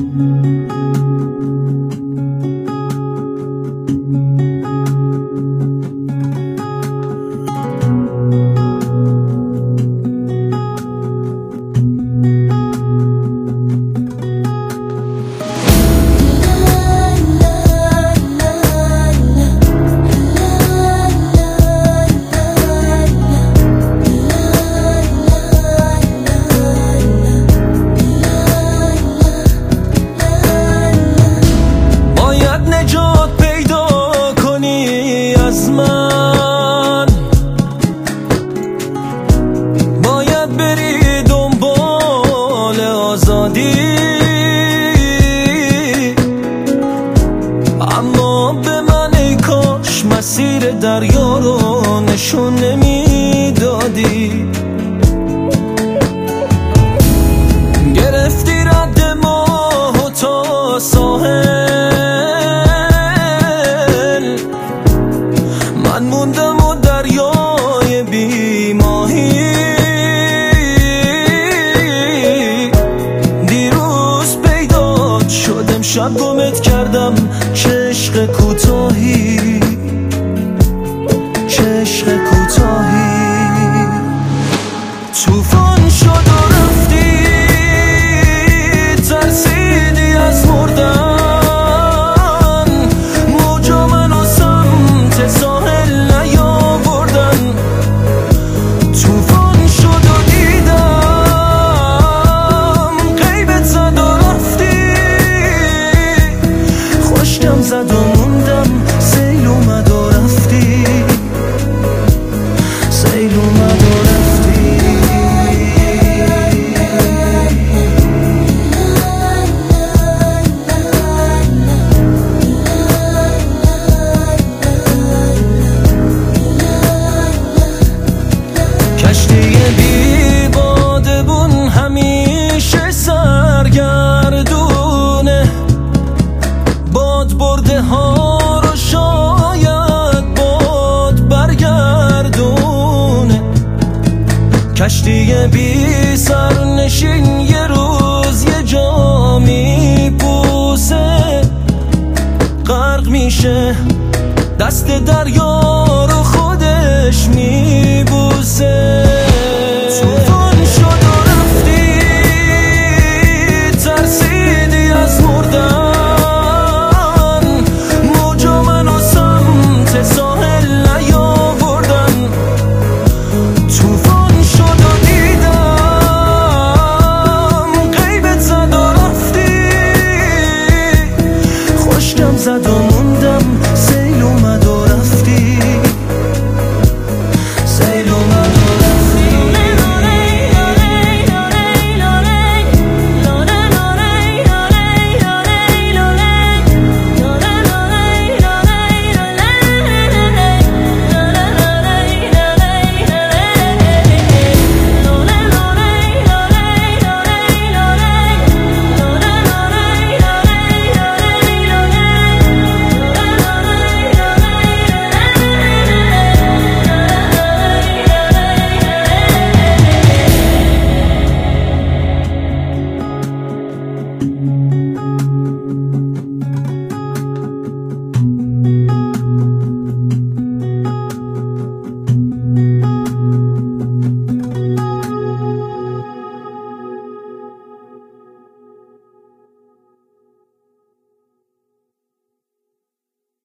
باید بری دنبال آزادی، اما به من ای کاش مسیر دریا رو نشون نمیدادی. گرفتی رد ماهو تا ساحل، من موندم و دریای بی ماهی. دیروز پیدات شدم، شب گمت کردم، چه عشق کوتاهی، چه عشق کوتاهی. طوفان شد و رفتی، ترسیدی از مردن، موجا منو سمت ساحل نیاوردن. طوفان شد و دیدم غیبت زد و رفتی، خشکم زد و موندم، سیل اومد و رفتی، سیل اومد و رفتی. کشتی بی بادبون همیشه سرگردونه، باد برده ها رو شاید باد برگردونه. کشتی بی سرنشین یه روز یه جا میپوسه، غرق میشه دست دریا